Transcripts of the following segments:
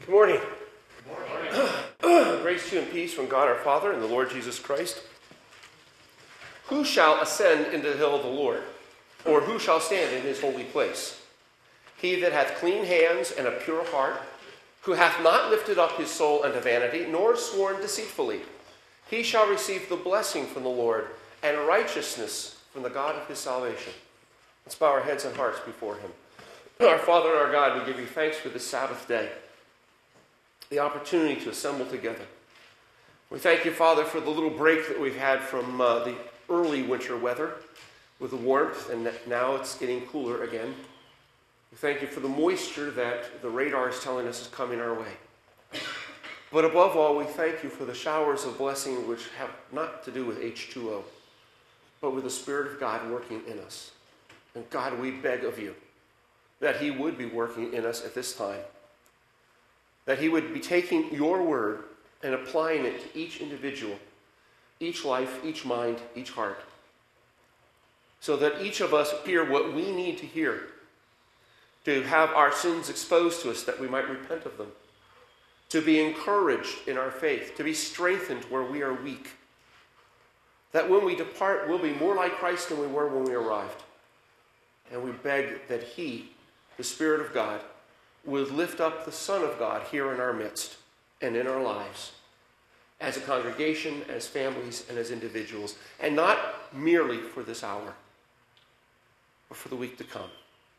Good morning. Good morning. Grace to you and peace from God our Father and the Lord Jesus Christ. Who shall ascend into the hill of the Lord? Or who shall stand in his holy place? He that hath clean hands and a pure heart, who hath not lifted up his soul unto vanity, nor sworn deceitfully, he shall receive the blessing from the Lord and righteousness from the God of his salvation. Let's bow our heads and hearts before him. Our Father and our God, we give you thanks for this Sabbath day, the opportunity to assemble together. We thank you, Father, for the little break that we've had from the early winter weather with the warmth, and now it's getting cooler again. We thank you for the moisture that the radar is telling us is coming our way. But above all, we thank you for the showers of blessing which have not to do with H2O, but with the Spirit of God working in us. And God, we beg of you that he would be working in us at this time, that he would be taking your word and applying it to each individual, each life, each mind, each heart, so that each of us hear what we need to hear, to have our sins exposed to us that we might repent of them, to be encouraged in our faith, to be strengthened where we are weak, that when we depart, we'll be more like Christ than we were when we arrived. And we beg that he, the Spirit of God, would lift up the Son of God here in our midst and in our lives, as a congregation, as families, and as individuals, and not merely for this hour, but for the week to come.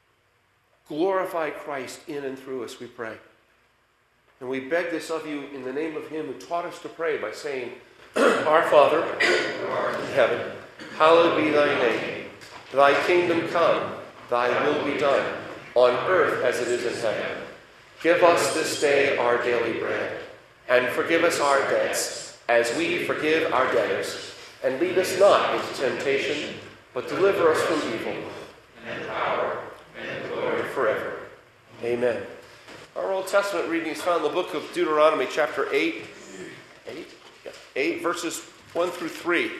Glorify Christ in and through us, we pray. And we beg this of you in the name of him who taught us to pray by saying, Our Father, who art in heaven, hallowed be thy name. Thy kingdom come, thy will be done, on earth as it is in heaven. Give us this day our daily bread, and forgive us our debts, as we forgive our debtors. And lead us not into temptation, but deliver us from evil. And the power and the glory forever. Amen. Our Old Testament reading is found in the book of Deuteronomy, chapter 8, verses 1 through 3.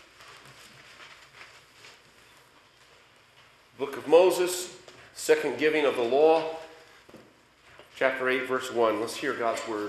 Book of Moses, second giving of the law, chapter 8, verse 1. Let's hear God's word.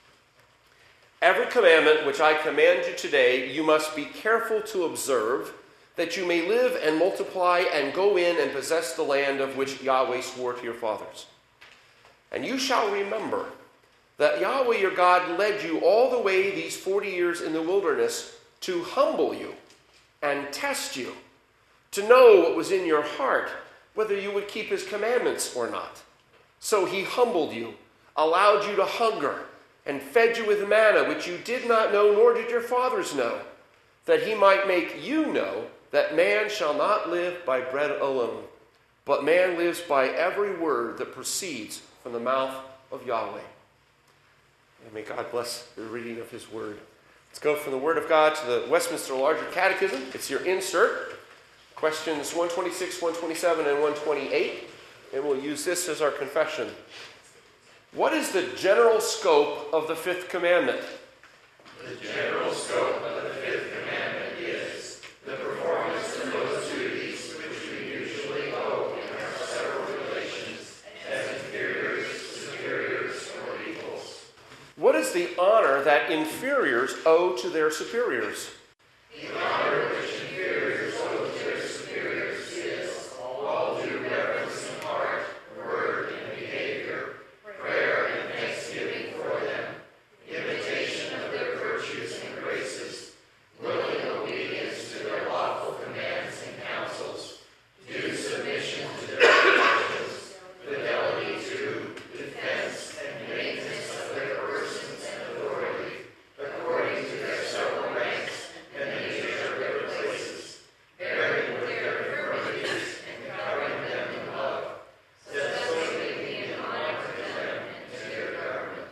Every commandment which I command you today, you must be careful to observe, that you may live and multiply and go in and possess the land of which Yahweh swore to your fathers. And you shall remember that Yahweh your God led you all the way these 40 years in the wilderness to humble you and test you, to know what was in your heart, whether you would keep his commandments or not. So he humbled you, allowed you to hunger, and fed you with manna, which you did not know, nor did your fathers know, that he might make you know that man shall not live by bread alone, but man lives by every word that proceeds from the mouth of Yahweh. And may God bless the reading of his word. Let's go from the Word of God to the Westminster Larger Catechism. It's your insert. Questions 126, 127, and 128. And we'll use this as our confession. What is the general scope of the fifth commandment? The general scope of the fifth commandment is the performance of those duties which we usually owe in our several relations as inferiors, superiors, or equals. What is the honor that inferiors owe to their superiors? The honor which inferiors owe to their superiors is all due reverence in heart, word, and behavior, prayer and thanksgiving for them, imitation of their virtues and graces, willing obedience to their lawful commands and counsels, due submission to their authorities, fidelity to, defense, and maintenance of their persons and authority, according to their several ranks and the nature of their places, bearing with their infirmities and covering them in love, so that they may be an honor to them and to their government.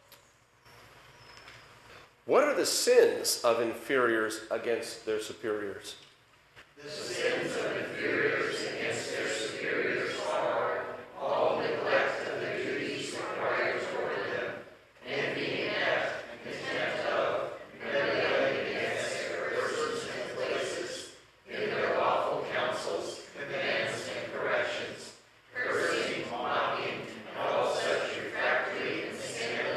What are the sins of inferiors against their superiors? The sins of inferiors against their superiors are all neglect of the duties required toward them, envying at and contempt of, rebelling against their persons and places, in their lawful counsels, commands, and corrections, cursing, mocking, and all such refractory and scandalous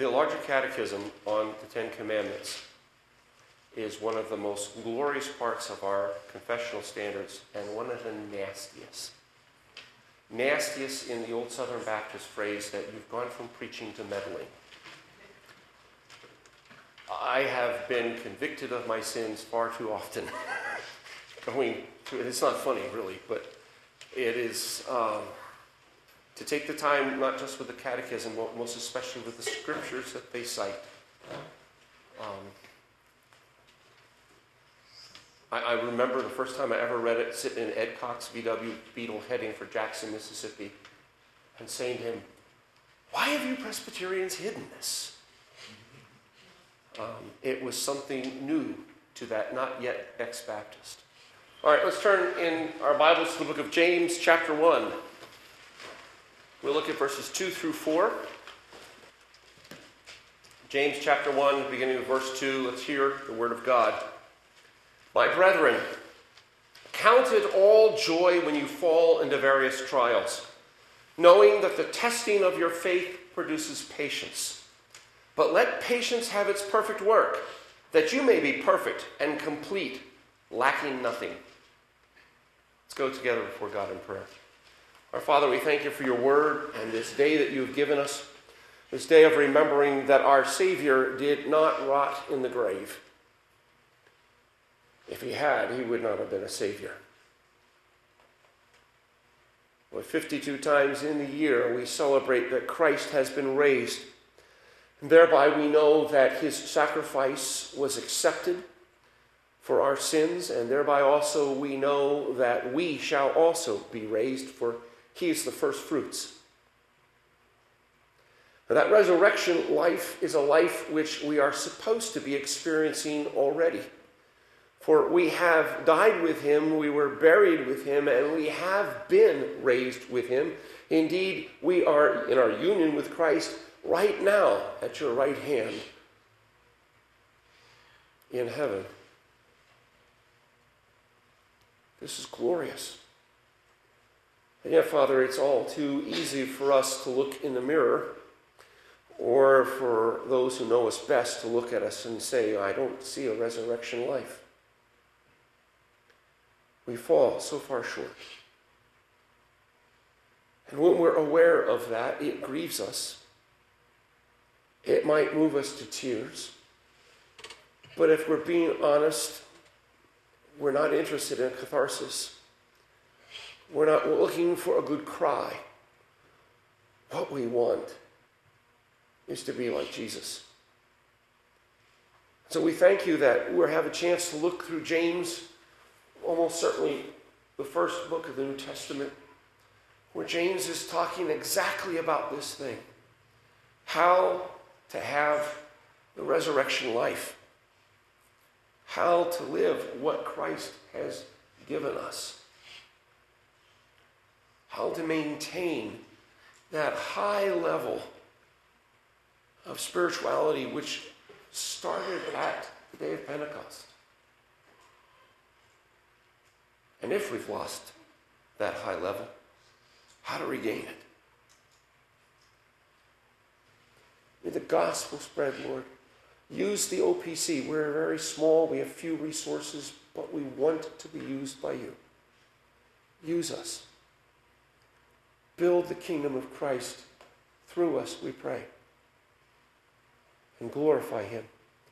The Larger Catechism on the Ten Commandments is one of the most glorious parts of our confessional standards and one of the nastiest. Nastiest in the old Southern Baptist phrase that you've gone from preaching to meddling. I have been convicted of my sins far too often. It's not funny, really, but it is to take the time, not just with the catechism, but most especially with the scriptures that they cite. I remember the first time I ever read it, sitting in Ed Cox VW Beetle heading for Jackson, Mississippi, and saying to him, "Why have you Presbyterians hidden this?" It was something new to that not yet ex-Baptist. All right, let's turn in our Bibles to the book of James, chapter 1. We'll look at verses 2 through 4. James chapter 1, beginning with verse 2. Let's hear the word of God. My brethren, count it all joy when you fall into various trials, knowing that the testing of your faith produces patience. But let patience have its perfect work, that you may be perfect and complete, lacking nothing. Let's go together before God in prayer. Our Father, we thank you for your word and this day that you have given us, this day of remembering that our Savior did not rot in the grave. If he had, he would not have been a Savior. Well, 52 times in the year we celebrate that Christ has been raised. And thereby we know that his sacrifice was accepted for our sins, and thereby also we know that we shall also be raised, for he is the first fruits. Now, that resurrection life is a life which we are supposed to be experiencing already. For we have died with him, we were buried with him, and we have been raised with him. Indeed, we are in our union with Christ right now at your right hand in heaven. This is glorious. And yet, Father, it's all too easy for us to look in the mirror, or for those who know us best to look at us and say, I don't see a resurrection life. We fall so far short. And when we're aware of that, it grieves us. It might move us to tears. But if we're being honest, we're not interested in catharsis. We're not looking for a good cry. What we want is to be like Jesus. So we thank you that we'll have a chance to look through James, almost certainly the first book of the New Testament, where James is talking exactly about this thing. How to have the resurrection life. How to live what Christ has given us. How to maintain that high level of spirituality which started at the day of Pentecost. And if we've lost that high level, how to regain it. May the gospel spread, Lord. Use the OPC. We're very small. We have few resources, but we want to be used by you. Use us. Build the kingdom of Christ through us, we pray. And glorify him.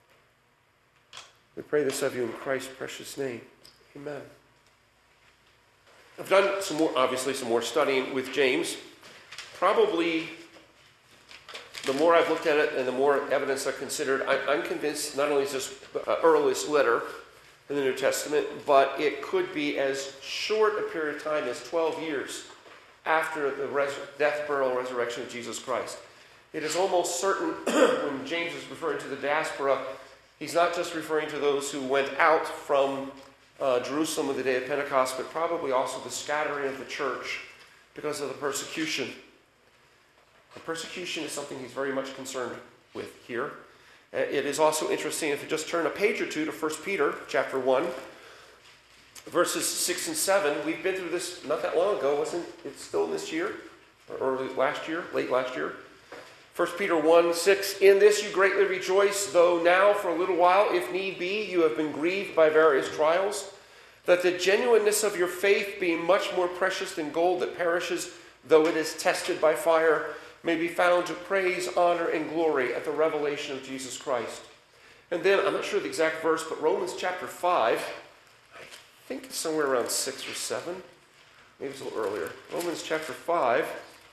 We pray this of you in Christ's precious name. Amen. I've done some more studying with James. Probably the more I've looked at it and the more evidence I've considered, I'm convinced not only is this the earliest letter in the New Testament, but it could be as short a period of time as 12 years after the death, burial, resurrection of Jesus Christ. It is almost certain when James is referring to the diaspora, he's not just referring to those who went out from Jerusalem on the day of Pentecost, but probably also the scattering of the church because of the persecution. The persecution is something he's very much concerned with here. It is also interesting, if you just turn a page or two to 1 Peter chapter 1, verses 6 and 7. We've been through this not that long ago, wasn't it? It's still this year, or early last year, late last year. 1 Peter 1:6, in this you greatly rejoice, though now for a little while, if need be, you have been grieved by various trials, that the genuineness of your faith, being much more precious than gold that perishes, though it is tested by fire, may be found to praise, honor, and glory at the revelation of Jesus Christ. And then, I'm not sure the exact verse, but Romans chapter 5, I think it's somewhere around 6 or 7. Maybe it's a little earlier. Romans chapter 5.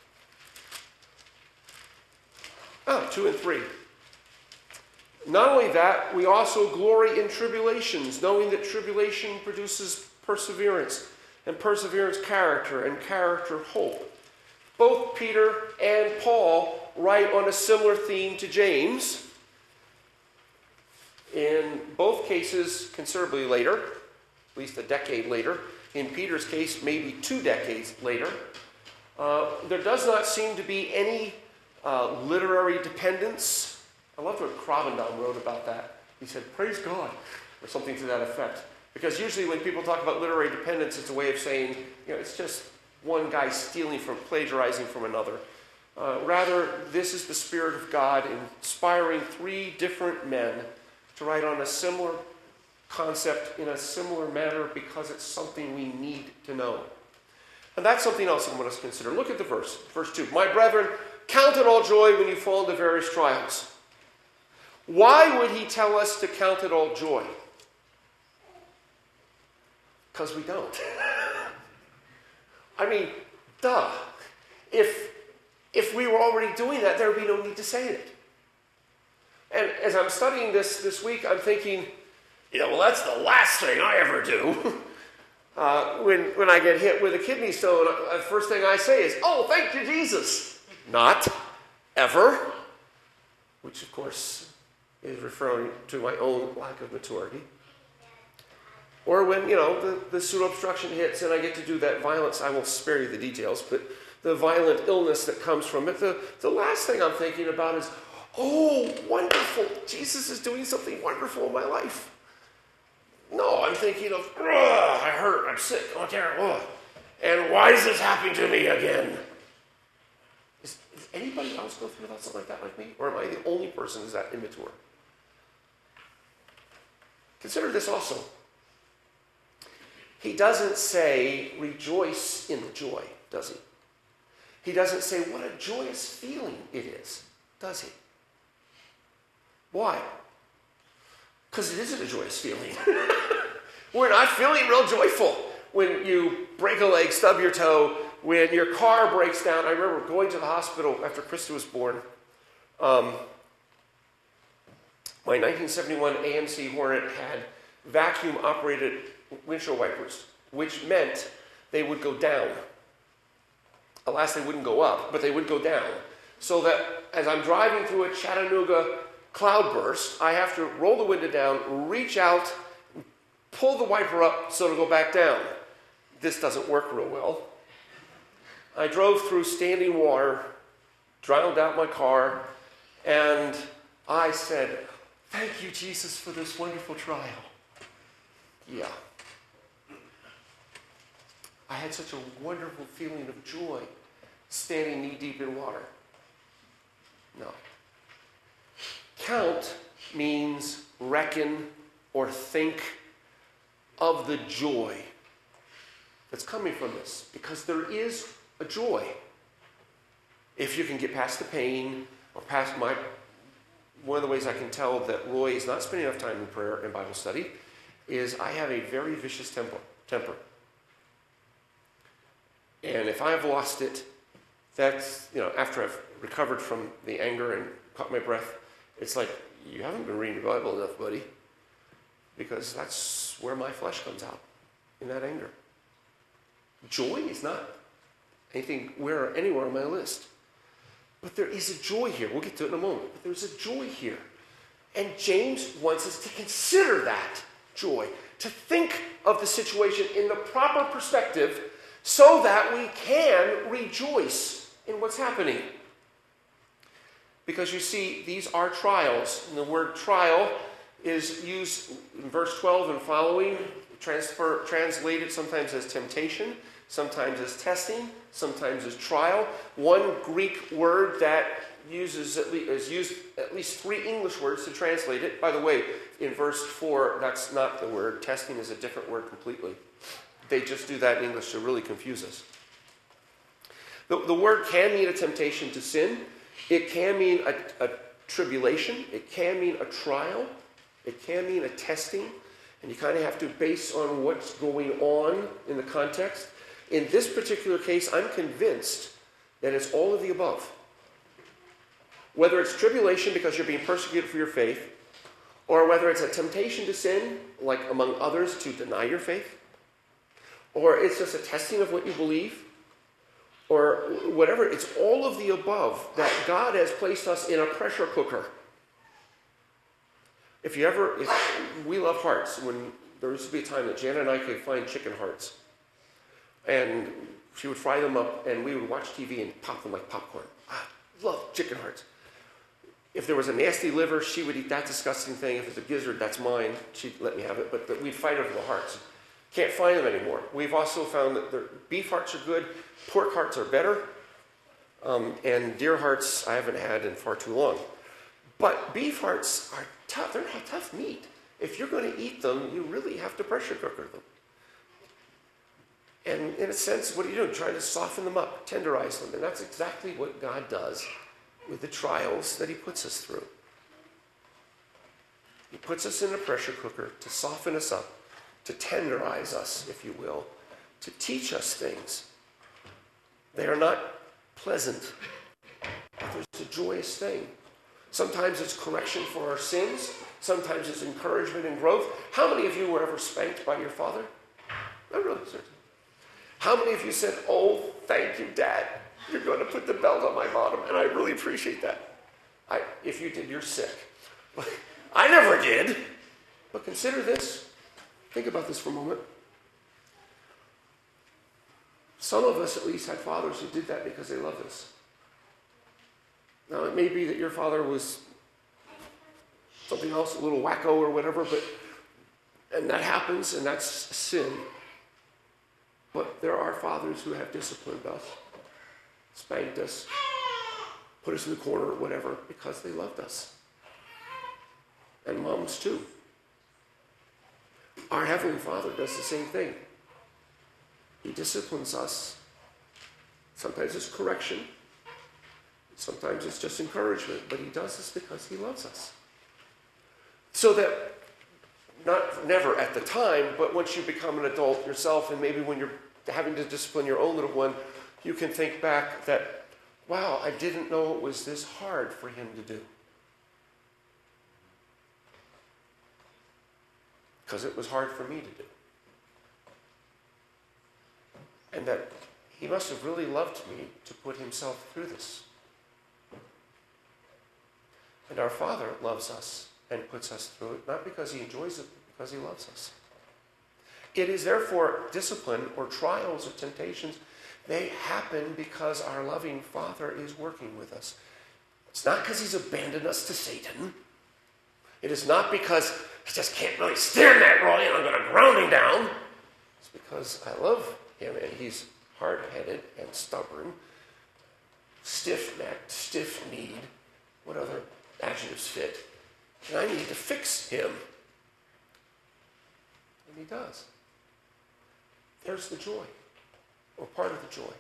2 and 3. Not only that, we also glory in tribulations, knowing that tribulation produces perseverance, and perseverance character, and character hope. Both Peter and Paul write on a similar theme to James. In both cases, considerably later, at least a decade later. In Peter's case, maybe 2 decades later. There does not seem to be any literary dependence. I loved what Cravendon wrote about that. He said, praise God, or something to that effect. Because usually when people talk about literary dependence, it's a way of saying, it's just one guy plagiarizing from another. Rather, this is the Spirit of God inspiring 3 different men to write on a similar concept in a similar manner because it's something we need to know. And that's something else I want us to consider. Look at the verse, verse 2. My brethren, count it all joy when you fall into various trials. Why would he tell us to count it all joy? Because we don't. I mean, duh. If we were already doing that, there would be no need to say it. And as I'm studying this week, I'm thinking, that's the last thing I ever do. When I get hit with a kidney stone, the first thing I say is, oh, thank you, Jesus. Not ever. Which, of course, is referring to my own lack of maturity. Or when, the pseudo-obstruction hits and I get to do that violence, I won't spare you the details, but the violent illness that comes from it, the last thing I'm thinking about is, oh, wonderful, Jesus is doing something wonderful in my life. No, I'm thinking of, I hurt, I'm sick, oh, terrible, and why is this happening to me again? Is anybody else go through something like that like me? Or am I the only person who's that immature? Consider this also. He doesn't say, rejoice in the joy, does he? He doesn't say, what a joyous feeling it is, does he? Why? Because it isn't a joyous feeling. We're not feeling real joyful when you break a leg, stub your toe, when your car breaks down. I remember going to the hospital after Krista was born. My 1971 AMC Hornet had vacuum-operated windshield wipers, which meant they would go down. Alas, they wouldn't go up, but they would go down. So that as I'm driving through a Chattanooga cloudburst, I have to roll the window down, reach out, pull the wiper up so it'll go back down. This doesn't work real well. I drove through standing water, drowned out my car, and I said, thank you, Jesus, for this wonderful trial. Yeah. I had such a wonderful feeling of joy standing knee-deep in water. No. Count means reckon or think of the joy that's coming from this, because there is a joy. If you can get past the pain or past one of the ways I can tell that Roy is not spending enough time in prayer and Bible study is I have a very vicious temper. And if I've lost it, that's, after I've recovered from the anger and caught my breath, it's like, you haven't been reading your Bible enough, buddy. Because that's where my flesh comes out, in that anger. Joy is not anywhere on my list. But there is a joy here. We'll get to it in a moment. But there's a joy here. And James wants us to consider that joy, to think of the situation in the proper perspective so that we can rejoice in what's happening. Because you see, these are trials. And the word trial is used in verse 12 and following, translated sometimes as temptation, sometimes as testing, sometimes as trial. One Greek word that has used at least 3 English words to translate it. By the way, in verse 4, that's not the word. Testing is a different word completely. They just do that in English to really confuse us. The word can mean a temptation to sin. It can mean a tribulation. It can mean a trial. It can mean a testing. And you kind of have to base on what's going on in the context. In this particular case, I'm convinced that it's all of the above. Whether it's tribulation because you're being persecuted for your faith, or whether it's a temptation to sin, like among others, to deny your faith, or it's just a testing of what you believe, or whatever, it's all of the above that God has placed us in a pressure cooker. We love hearts. When there used to be a time that Jana and I could find chicken hearts, and she would fry them up, and we would watch TV and pop them like popcorn. Love chicken hearts. If there was a nasty liver, she would eat that disgusting thing. If it's a gizzard, that's mine. She'd let me have it, but we'd fight over the hearts. Can't find them anymore. We've also found that beef hearts are good, pork hearts are better, and deer hearts I haven't had in far too long. But beef hearts are tough. They're tough meat. If you're going to eat them, you really have to pressure cooker them. And in a sense, what are you doing? Trying to soften them up, tenderize them. And that's exactly what God does with the trials that he puts us through. He puts us in a pressure cooker to soften us up, to tenderize us, if you will, to teach us things. They are not pleasant, but there's a joyous thing. Sometimes it's correction for our sins. Sometimes it's encouragement and growth. How many of you were ever spanked by your father? Not really, certainly. How many of you said, "Oh, thank you, Dad. You're going to put the belt on my bottom," and I really appreciate that. If you did, you're sick. I never did. But consider this. Think about this for a moment. Some of us at least had fathers who did that because they loved us. Now, it may be that your father was something else, a little wacko or whatever, and that happens, and that's sin. But there are fathers who have disciplined us, spanked us, put us in the corner or whatever, because they loved us. And moms too. Our Heavenly Father does the same thing. He disciplines us. Sometimes it's correction. Sometimes it's just encouragement. But he does this because he loves us. So that, never at the time, but once you become an adult yourself, and maybe when you're having to discipline your own little one, you can think back that, wow, I didn't know it was this hard for him to do. Because it was hard for me to do. And that he must have really loved me to put himself through this. And our Father loves us and puts us through it, not because he enjoys it, but because he loves us. It is therefore discipline or trials or temptations. They happen because our loving Father is working with us. It's not because he's abandoned us to Satan. It is not because I just can't really stand that Roy and I'm going to ground him down. It's because I love him and he's hard-headed and stubborn, stiff-necked, stiff-kneed. What other adjectives fit? And I need to fix him. And he does. There's the joy, or part of the joy,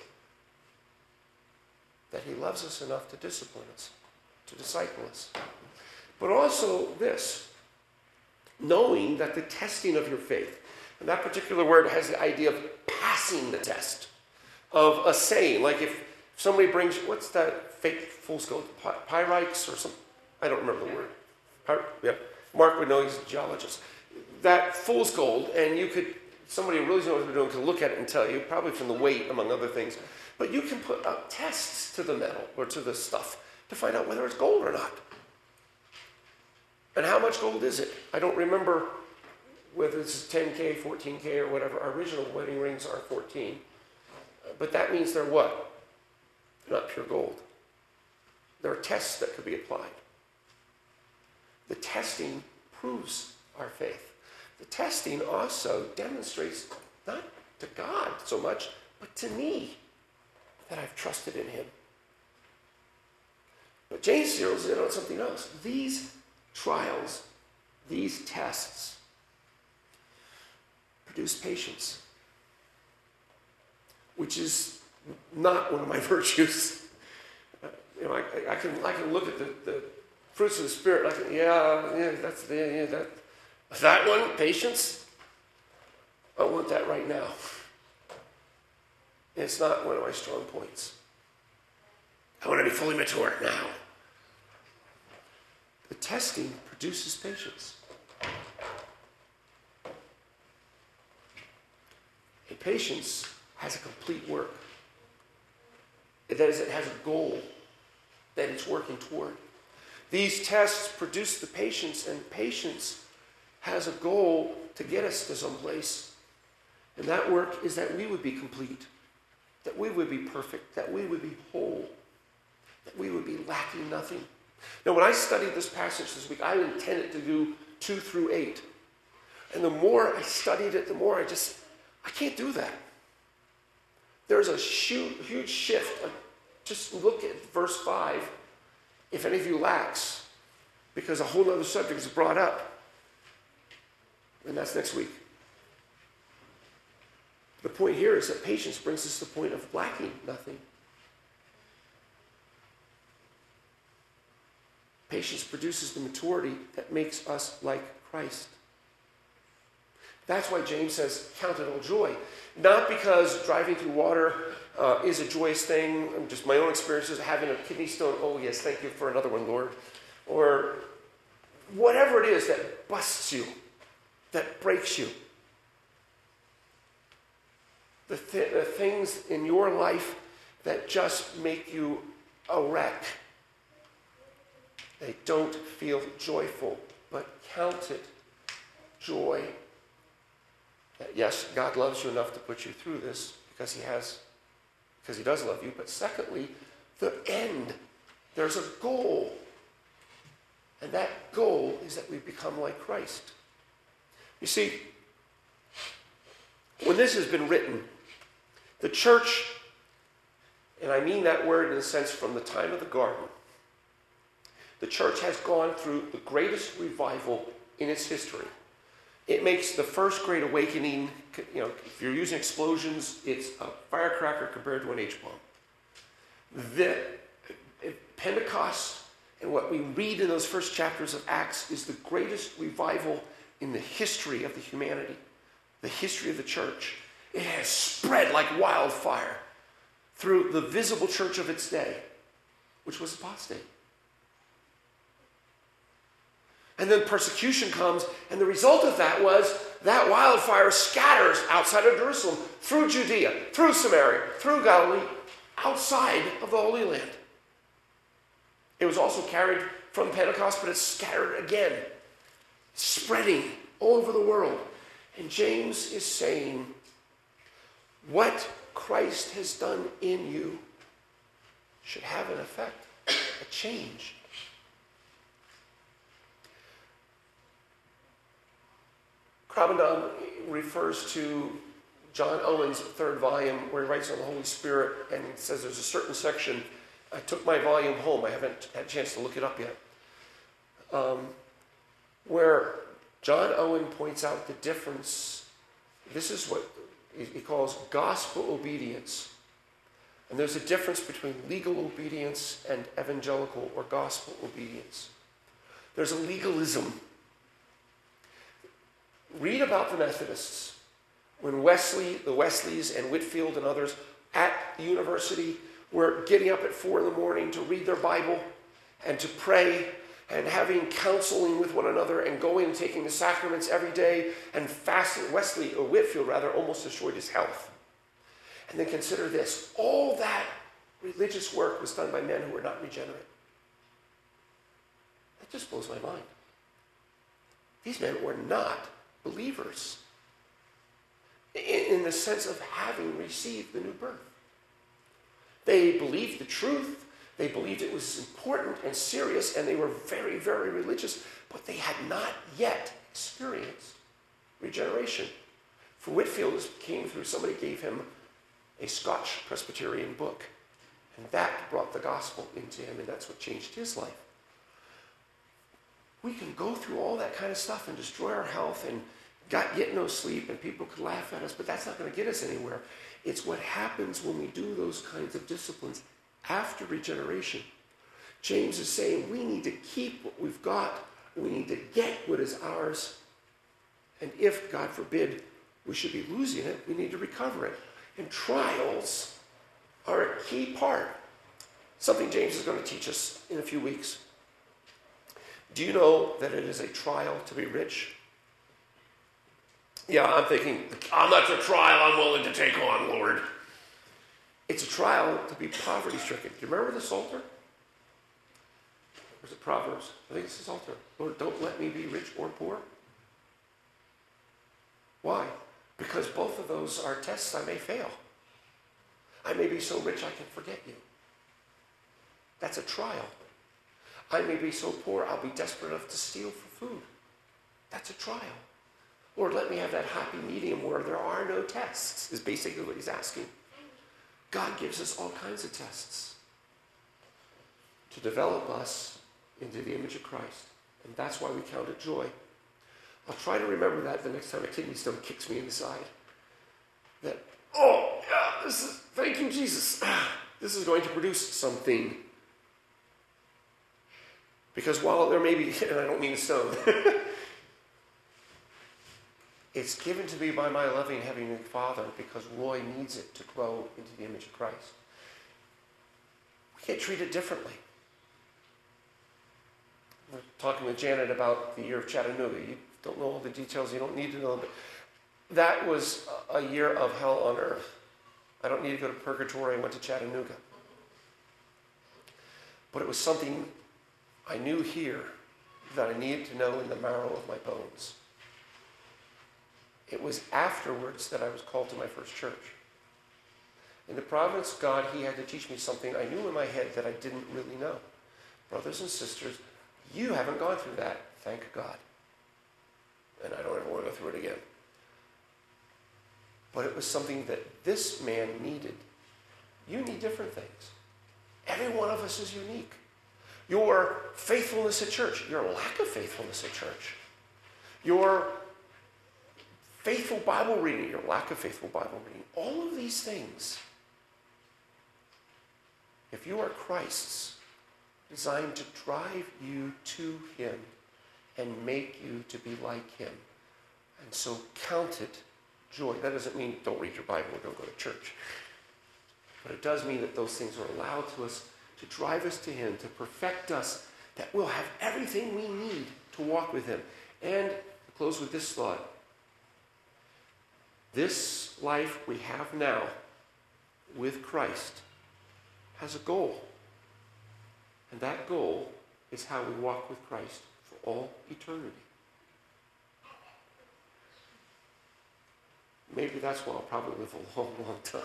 that he loves us enough to discipline us, to disciple us. But also this, knowing that the testing of your faith, and that particular word has the idea of passing the test, of a saying, like if somebody brings, what's that fake fool's gold, Pyrex or something? I don't remember the word. Mark would know, he's a geologist. That fool's gold, and you could, somebody who really knows what they're doing can look at it and tell you, probably from the weight, among other things, but you can put up tests to the metal or to the stuff to find out whether it's gold or not. And how much gold is it? I don't remember whether it's 10K, 14K, or whatever. Our original wedding rings are 14. But that means they're what? They're not pure gold. There are tests that could be applied. The testing proves our faith. The testing also demonstrates, not to God so much, but to me, that I've trusted in him. But James zeroes in on something else. These trials, these tests, produce patience, which is not one of my virtues. I can look at the fruits of the Spirit. I can, that one, patience. I want that right now. It's not one of my strong points. I want to be fully mature now. The testing produces patience. And patience has a complete work. That is, it has a goal that it's working toward. These tests produce the patience, and patience has a goal to get us to someplace. And that work is that we would be complete, that we would be perfect, that we would be whole, that we would be lacking nothing. Now, when I studied this passage this week, I intended to do 2 through 8. And the more I studied it, the more I can't do that. There's a huge shift. Just look at verse 5, if any of you lacks, because a whole other subject is brought up. And that's next week. The point here is that patience brings us to the point of lacking nothing. Patience produces the maturity that makes us like Christ. That's why James says, count it all joy. Not because driving through water is a joyous thing, just my own experiences, having a kidney stone, oh yes, thank you for another one, Lord. Or whatever it is that busts you, that breaks you. The things in your life that just make you a wreck. They don't feel joyful, but count it joy. That yes, God loves you enough to put you through this because he does love you. But secondly, the end. There's a goal. And that goal is that we become like Christ. You see, when this has been written, the church, and I mean that word in the sense from the time of the garden, the church has gone through the greatest revival in its history. It makes the first great awakening, if you're using explosions, it's a firecracker compared to an H-bomb. The Pentecost and what we read in those first chapters of Acts is the greatest revival in the history of the humanity, the history of the church. It has spread like wildfire through the visible church of its day, which was apostate. And then persecution comes, and the result of that was that wildfire scatters outside of Jerusalem, through Judea, through Samaria, through Galilee, outside of the Holy Land. It was also carried from Pentecost, but it's scattered again, spreading all over the world. And James is saying, what Christ has done in you should have an effect, a change. Krabbenam refers to John Owen's 3rd volume where he writes on the Holy Spirit, and he says there's a certain section. I took my volume home. I haven't had a chance to look it up yet. Where John Owen points out the difference. This is what he calls gospel obedience. And there's a difference between legal obedience and evangelical or gospel obedience. There's a legalism. Read about the Methodists. When the Wesleys and Whitefield and others at the university were getting up at 4 in.the morning to read their Bible and to pray and having counseling with one another and going and taking the sacraments every day and fasting. Whitefield almost destroyed his health. And then consider this. All that religious work was done by men who were not regenerate. That just blows my mind. These men were not believers in the sense of having received the new birth. They believed the truth. They believed it was important and serious, and they were very, very religious, but they had not yet experienced regeneration. For Whitefield, this came through somebody gave him a Scotch Presbyterian book. And that brought the gospel into him, and that's what changed his life. We can go through all that kind of stuff and destroy our health and get no sleep, and people could laugh at us, but that's not going to get us anywhere. It's what happens when we do those kinds of disciplines after regeneration. James is saying we need to keep what we've got. We need to get what is ours. And if, God forbid, we should be losing it, we need to recover it. And trials are a key part. Something James is going to teach us in a few weeks. Do you know that it is a trial to be rich? Yeah, I'm thinking, that's a trial I'm willing to take on, Lord. It's a trial to be poverty-stricken. Do you remember the Psalter? Or is it Proverbs? I think it's the Psalter. Lord, don't let me be rich or poor. Why? Because both of those are tests I may fail. I may be so rich I can forget you. That's a trial. I may be so poor I'll be desperate enough to steal for food. That's a trial. Lord, let me have that happy medium where there are no tests, is basically what he's asking. God gives us all kinds of tests to develop us into the image of Christ. And that's why we count it joy. I'll try to remember that the next time a kidney stone kicks me in the side. That, thank you, Jesus. This is going to produce something. Because while there may be, and I don't mean a stone, it's given to me by my loving Heavenly Father because Roy needs it to grow into the image of Christ. We get treated differently. We're talking with Janet about the year of Chattanooga. You don't know all the details. You don't need to know. But that was a year of hell on earth. I don't need to go to purgatory. I went to Chattanooga. But it was something I knew here that I needed to know in the marrow of my bones. It was afterwards that I was called to my first church. In the providence of God, he had to teach me something I knew in my head that I didn't really know. Brothers and sisters, you haven't gone through that, thank God. And I don't ever want to go through it again. But it was something that this man needed. You need different things. Every one of us is unique. Your faithfulness at church, your lack of faithfulness at church, your faithful Bible reading, your lack of faithful Bible reading, all of these things, if you are Christ's, designed to drive you to him and make you to be like him. And so count it joy. That doesn't mean don't read your Bible or don't go to church. But it does mean that those things are allowed to us to drive us to him, to perfect us, that we'll have everything we need to walk with him. And to close with this thought. This life we have now with Christ has a goal. And that goal is how we walk with Christ for all eternity. Maybe that's why I'll probably live a long, long time.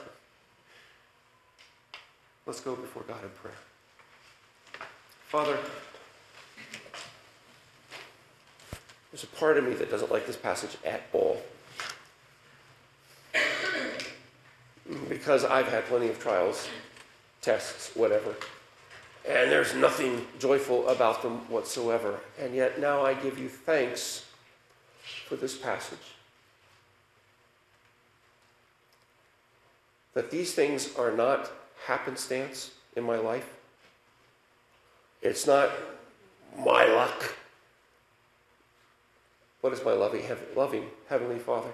Let's go before God in prayer. Father, there's a part of me that doesn't like this passage at all. Because I've had plenty of trials, tests, whatever. And there's nothing joyful about them whatsoever. And yet now I give you thanks for this passage. That these things are not happenstance in my life. It's not my luck. What is my loving Heavenly Father?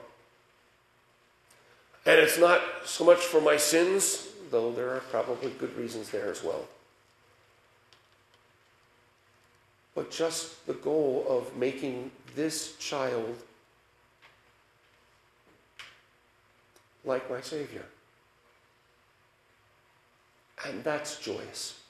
And it's not so much for my sins, though there are probably good reasons there as well. But just the goal of making this child like my Savior. And that's joyous.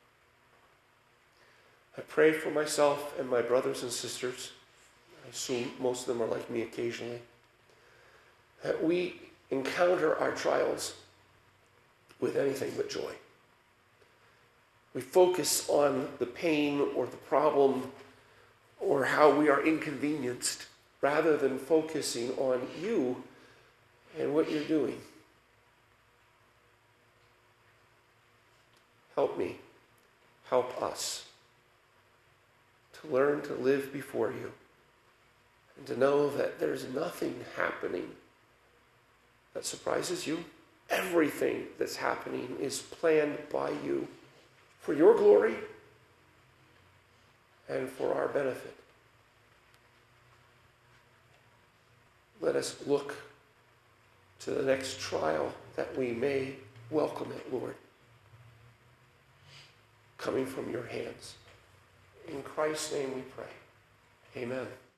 I pray for myself and my brothers and sisters. I assume most of them are like me occasionally. That we encounter our trials with anything but joy. We focus on the pain or the problem or how we are inconvenienced rather than focusing on you and what you're doing. help me, help us to learn to live before you and to know that there's nothing happening that surprises you. Everything that's happening is planned by you for your glory and for our benefit. Let us look to the next trial that we may welcome it, Lord, coming from your hands. In Christ's name we pray. Amen.